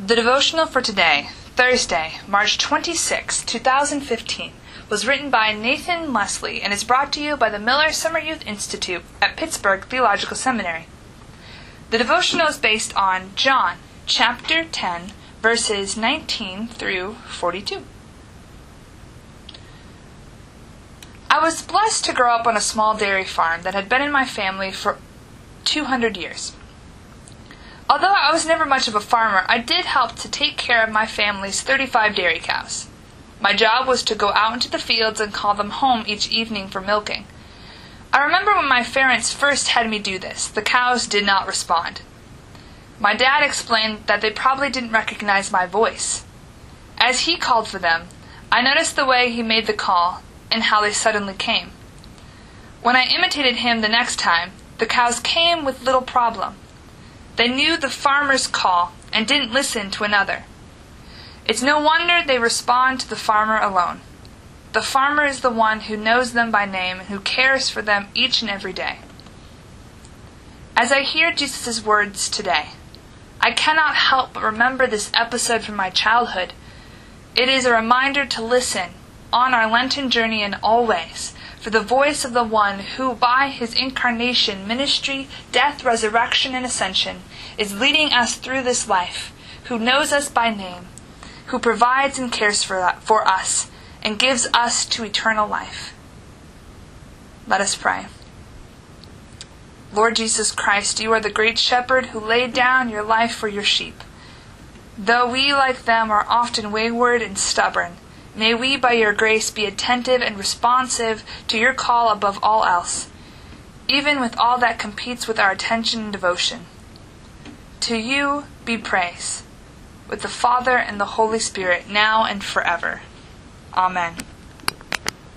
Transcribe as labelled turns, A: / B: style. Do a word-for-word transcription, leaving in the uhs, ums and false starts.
A: The devotional for today, Thursday, March twenty-sixth, two thousand fifteen, was written by Nathan Leslie and is brought to you by the Miller Summer Youth Institute at Pittsburgh Theological Seminary. The devotional is based on John, chapter ten, verses nineteen through forty-two. I was blessed to grow up on a small dairy farm that had been in my family for two hundred years. Although I was never much of a farmer, I did help to take care of my family's thirty-five dairy cows. My job was to go out into the fields and call them home each evening for milking. I remember when my parents first had me do this, the cows did not respond. My dad explained that they probably didn't recognize my voice. As he called for them, I noticed the way he made the call and how they suddenly came. When I imitated him the next time, the cows came with little problem. They knew the farmer's call and didn't listen to another. It's no wonder they respond to the farmer alone. The farmer is the one who knows them by name and who cares for them each and every day. As I hear Jesus' words today, I cannot help but remember this episode from my childhood. It is a reminder to listen on our Lenten journey in all ways for the voice of the one who, by his incarnation, ministry, death, resurrection, and ascension, is leading us through this life, who knows us by name, who provides and cares for, for us, and gives us to eternal life. Let us pray. Lord Jesus Christ, you are the great shepherd who laid down your life for your sheep. Though we, like them, are often wayward and stubborn, may we, by your grace, be attentive and responsive to your call above all else, even with all that competes with our attention and devotion. To you be praise, with the Father and the Holy Spirit, now and forever. Amen.